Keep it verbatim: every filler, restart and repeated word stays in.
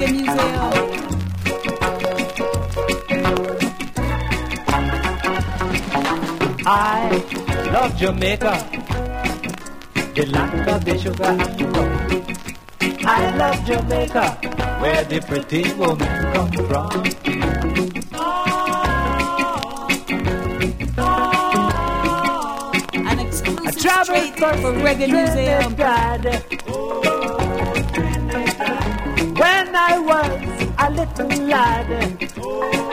Reggae Museum. I love Jamaica, the land of the sugar and the rum. I love Jamaica, where the pretty woman come from. An exclusive treat for Reggae Museum. When I was a little lad,